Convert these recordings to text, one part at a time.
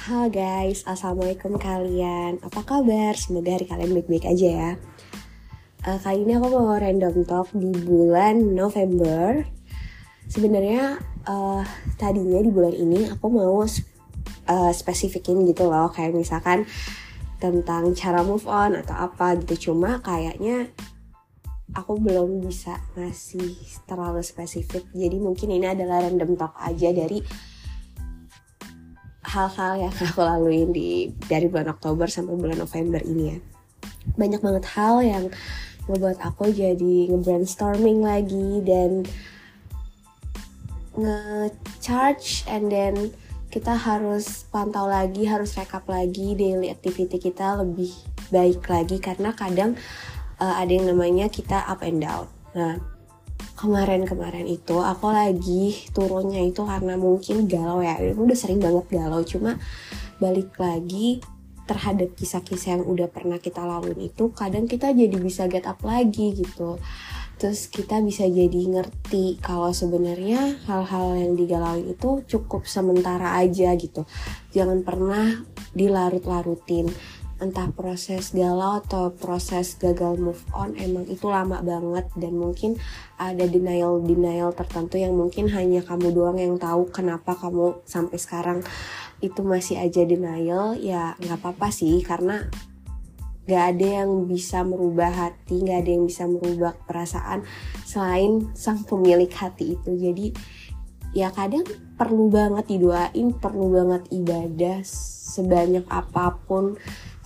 Halo guys, assalamualaikum kalian. Apa kabar? Semoga hari kalian baik-baik aja ya. Kali ini aku mau random talk di bulan November. Sebenarnya tadinya di bulan ini aku mau spesifikin gitu loh, kayak misalkan tentang cara move on atau apa gitu. Cuma kayaknya aku belum bisa ngasih terlalu spesifik. Jadi mungkin ini adalah random talk aja dari hal-hal yang aku laluin dari bulan Oktober sampai bulan November ini ya. Banyak banget hal yang ngebuat aku jadi nge-brainstorming lagi dan nge-charge, and then kita harus pantau lagi, harus rekap lagi daily activity kita lebih baik lagi, karena kadang ada yang namanya kita up and down. Nah, kemarin itu aku lagi turunnya itu karena mungkin galau ya. Aku udah sering banget galau, cuma balik lagi terhadap kisah-kisah yang udah pernah kita lalui itu, kadang kita jadi bisa get up lagi gitu. Terus kita bisa jadi ngerti kalau sebenarnya hal-hal yang digalauin itu cukup sementara aja gitu. Jangan pernah dilarut-larutin. Entah proses galau atau proses gagal move on, emang itu lama banget, dan mungkin ada denial tertentu yang mungkin hanya kamu doang yang tahu kenapa kamu sampai sekarang itu masih aja denial. Ya gak apa-apa sih, karena gak ada yang bisa merubah hati, gak ada yang bisa merubah perasaan selain sang pemilik hati itu. Jadi ya kadang perlu banget didoain, perlu banget ibadah sebanyak apapun,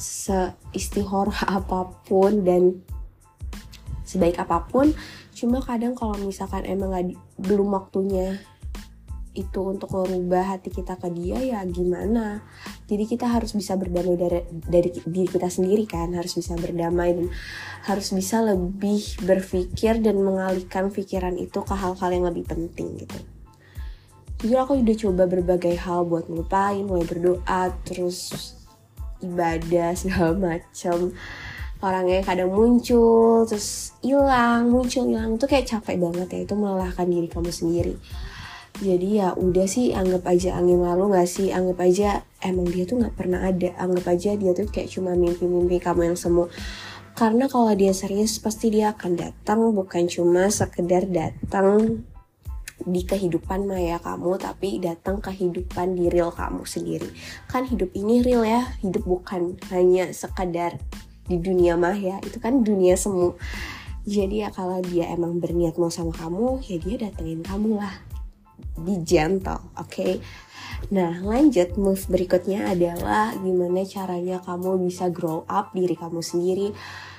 seistihoroh apapun, dan sebaik apapun. Cuma kadang kalau misalkan emang belum waktunya itu untuk merubah hati kita ke dia, ya gimana. Jadi kita harus bisa berdamai dari diri kita sendiri kan, harus bisa berdamai dan harus bisa lebih berpikir dan mengalihkan pikiran itu ke hal-hal yang lebih penting gitu. Jujur aku udah coba berbagai hal buat ngelupain, mulai berdoa, terus ibadah segala macam. Orangnya kadang muncul terus hilang, muncul hilang, itu kayak capek banget ya. Itu melelahkan diri kamu sendiri. Jadi ya udah sih, anggap aja angin lalu gak sih, anggap aja emang dia tuh gak pernah ada, anggap aja dia tuh kayak cuma mimpi-mimpi kamu yang semu. Karena kalau dia serius pasti dia akan datang, bukan cuma sekedar datang di kehidupan maya kamu, tapi datang ke kehidupan di real kamu sendiri. Kan hidup ini real ya, hidup bukan hanya sekadar di dunia maya, itu kan dunia semu. Jadi ya kalau dia emang berniat mau sama kamu, ya dia datengin kamu lah. Be gentle, okay? Nah, lanjut, move berikutnya adalah gimana caranya kamu bisa grow up diri kamu sendiri.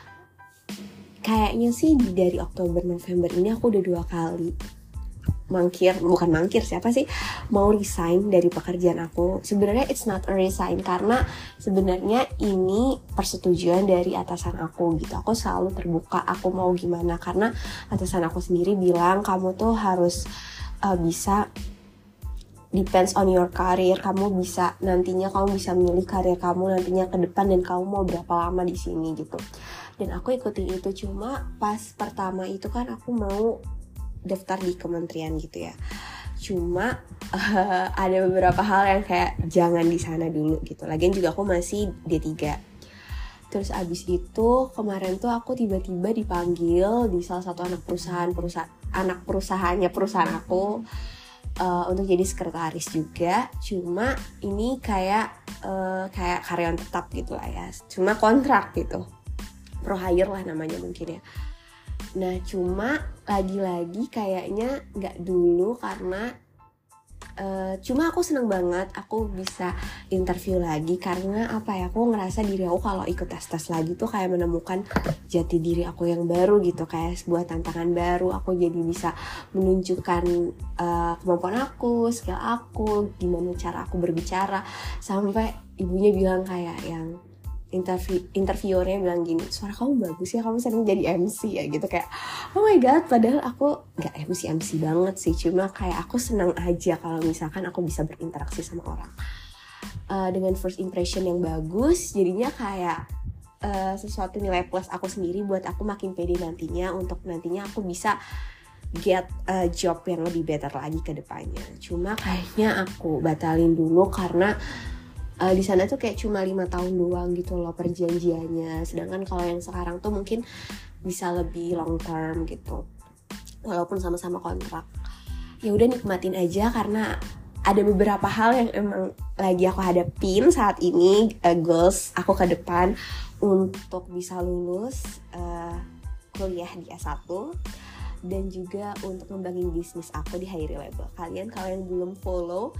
Kayaknya sih dari Oktober November ini aku udah 2 kali mau resign dari pekerjaan aku. Sebenarnya it's not a resign, karena sebenarnya ini persetujuan dari atasan aku gitu. Aku selalu terbuka aku mau gimana, karena atasan aku sendiri bilang kamu tuh harus bisa depends on your career. Kamu bisa nantinya kamu bisa milih karir kamu nantinya ke depan, dan kamu mau berapa lama di sini gitu. Dan aku ikutin itu. Cuma pas pertama itu kan aku mau daftar di kementerian gitu ya. Cuma ada beberapa hal yang kayak jangan di sana dulu gitu. Lagian juga aku masih D3. Terus abis itu kemarin tuh aku tiba-tiba dipanggil di salah satu anak perusahaannya perusahaan aku untuk jadi sekretaris juga. Cuma ini kayak karyawan tetap gitu lah ya. Cuma kontrak gitu. Pro hire lah namanya mungkin ya. Nah, cuma lagi-lagi kayaknya gak dulu, karena cuma aku seneng banget aku bisa interview lagi. Karena apa ya, aku ngerasa diri aku kalau ikut tes lagi tuh kayak menemukan jati diri aku yang baru gitu. Kayak sebuah tantangan baru, aku jadi bisa menunjukkan kemampuan aku, skill aku, gimana cara aku berbicara. Sampai ibunya bilang kayak yang interviewernya bilang gini, suara kamu bagus ya, kamu sering jadi MC ya gitu. Kayak oh my god, padahal aku gak MC banget sih, cuma kayak aku senang aja kalau misalkan aku bisa berinteraksi sama orang dengan first impression yang bagus. Jadinya kayak sesuatu nilai plus aku sendiri buat aku makin pede nantinya, untuk nantinya aku bisa get a job yang lebih better lagi ke depannya. Cuma kayaknya aku batalin dulu karena Di sana tuh kayak cuma 5 tahun doang gitu loh perjanjiannya, sedangkan kalau yang sekarang tuh mungkin bisa lebih long term gitu, walaupun sama-sama kontrak. Ya udah nikmatin aja, karena ada beberapa hal yang emang lagi aku hadapin saat ini, goals aku ke depan untuk bisa lulus kuliah di S1, dan juga untuk ngembangin bisnis aku di Hairi Label. Kalian kalau yang belum follow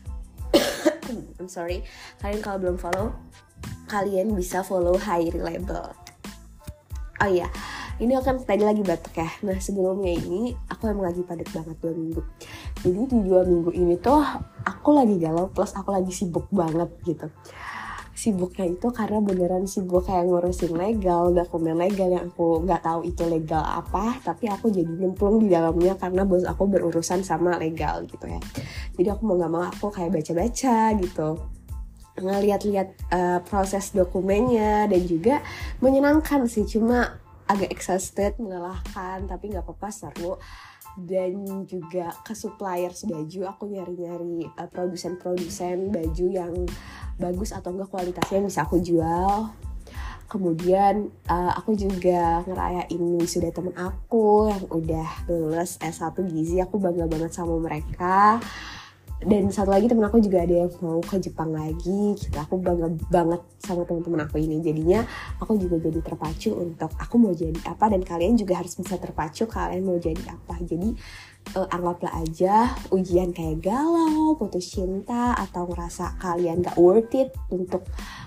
I'm sorry, kalian kalau belum follow, kalian bisa follow Hairi Label. Oh iya, ini kan tadi lagi batuk ya. Nah sebelumnya ini aku emang lagi padat banget 2 minggu. Jadi di 2 minggu ini tuh aku lagi galau, plus aku lagi sibuk banget gitu. Sibuknya itu karena beneran sibuk kayak ngurusin legal, dokumen legal yang aku nggak tahu itu legal apa, tapi aku jadi nyemplung di dalamnya karena bos aku berurusan sama legal gitu ya. Jadi aku mau nggak mau aku kayak baca-baca gitu, ngeliat-liat proses dokumennya, dan juga menyenangkan sih, cuma agak exhausted, melelahkan, tapi nggak apa-apa, seru. Dan juga ke suppliers baju, aku nyari-nyari produsen baju yang bagus atau enggak kualitasnya bisa aku jual. Kemudian aku juga ngerayain wisuda temen aku yang udah lulus S1 Gizi, aku bangga banget sama mereka. Dan satu lagi temen aku juga ada yang mau ke Jepang lagi gitu. Aku bangga banget sama teman-teman aku ini. Jadinya aku juga jadi terpacu untuk aku mau jadi apa, dan kalian juga harus bisa terpacu kalian mau jadi apa. Jadi anggaplah aja ujian kayak galau, putus cinta, atau ngerasa kalian gak worth it untuk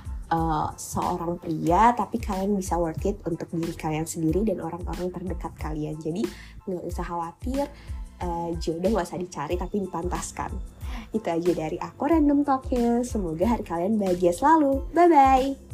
seorang pria, tapi kalian bisa worth it untuk diri kalian sendiri dan orang-orang terdekat kalian. Jadi gak usah khawatir, jodoh gak usah dicari tapi dipantaskan. Itu aja dari aku Random Talknya. Semoga hari kalian bahagia selalu. Bye-bye.